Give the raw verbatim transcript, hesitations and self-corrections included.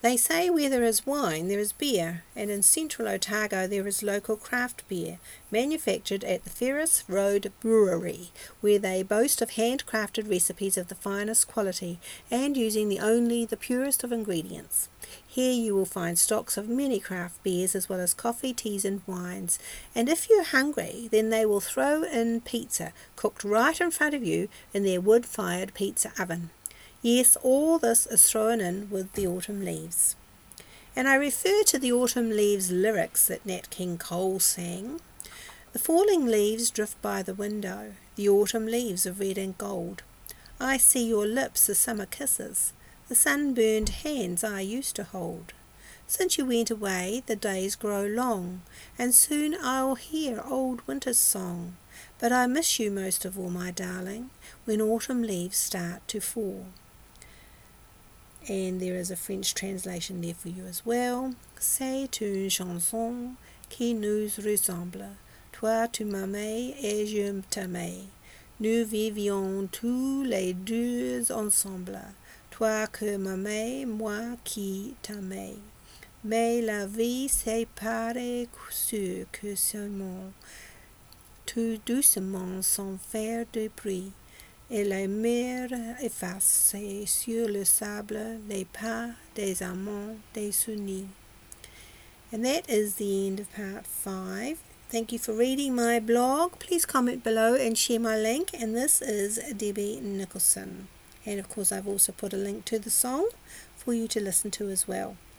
They say where there is wine there is beer, and in central Otago there is local craft beer, manufactured at the Ferris Road Brewery, where they boast of handcrafted recipes of the finest quality, and using the only the purest of ingredients. Here you will find stocks of many craft beers as well as coffee, teas and wines, and if you're hungry then they will throw in pizza, cooked right in front of you in their wood-fired pizza oven. Yes, all this is thrown in with the autumn leaves. And I refer to the autumn leaves lyrics that Nat King Cole sang. The falling leaves drift by the window, the autumn leaves of red and gold. I see your lips, the summer kisses, the sunburned hands I used to hold. Since you went away, the days grow long, and soon I'll hear old winter's song. But I miss you most of all, my darling, when autumn leaves start to fall. And there is a French translation there for you as well. C'est une chanson qui nous ressemble. Toi tu m'aimais et je t'aimais. Nous vivions tous les deux ensemble. Toi que m'aimais, moi qui t'aimais. Mais la vie sépare ceux que seulement tout doucement sans faire de bruit. Et la mer efface sur le sable les pas des amants désunis. And that is the end of part five. Thank you for reading my blog. Please comment below and share my link. And this is Debbie Nicholson. And of course I've also put a link to the song for you to listen to as well.